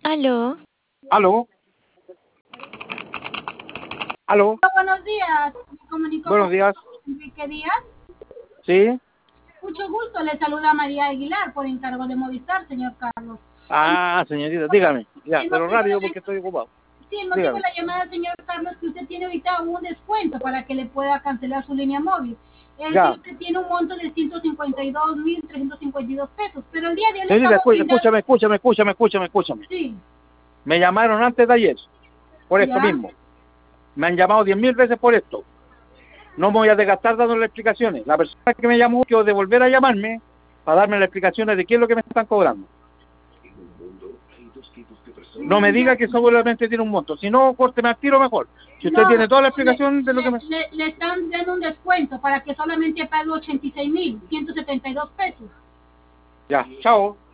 Aló. ¿Aló? ¿Aló? Buenos días, me comunico Buenos con días. Enrique Díaz. ¿Sí? Mucho gusto, le saluda María Aguilar por encargo de Movistar, señor Carlos. Ah, señorita, dígame. Ya, El pero motivo de rápido la- porque estoy ocupado. Sí, el motivo de Dígame. la llamada, señor Carlos, que usted tiene ahorita un descuento para que le pueda cancelar su línea móvil. Es decir, Ya. usted tiene un monto de 152.352 pesos, pero el día de hoy le Señorita, estamos brindando... escúchame. Sí, Me llamaron antes de ayer, por esto ya. mismo. Me han llamado 10.000 veces por esto. No me voy a desgastar dándole explicaciones. La persona que me llamó quiero de volver a llamarme para darme las explicaciones de qué es lo que me están cobrando. No me diga que solamente tiene un monto. Si no, córteme al tiro mejor. Si usted No, tiene toda la explicación de lo que me... le están dando un descuento para que solamente pague 86.172 pesos. Ya, chao.